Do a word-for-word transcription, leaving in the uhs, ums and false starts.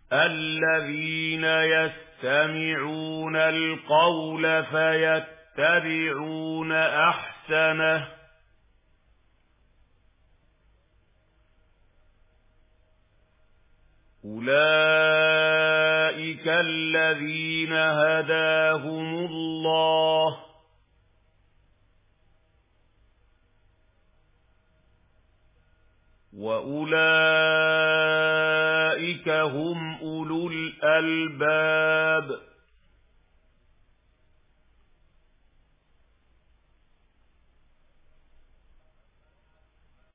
الذين يستمعون القول فيتبعون أحسنه أولئك الذين هداهم الله وأولئك هم أولو الألباب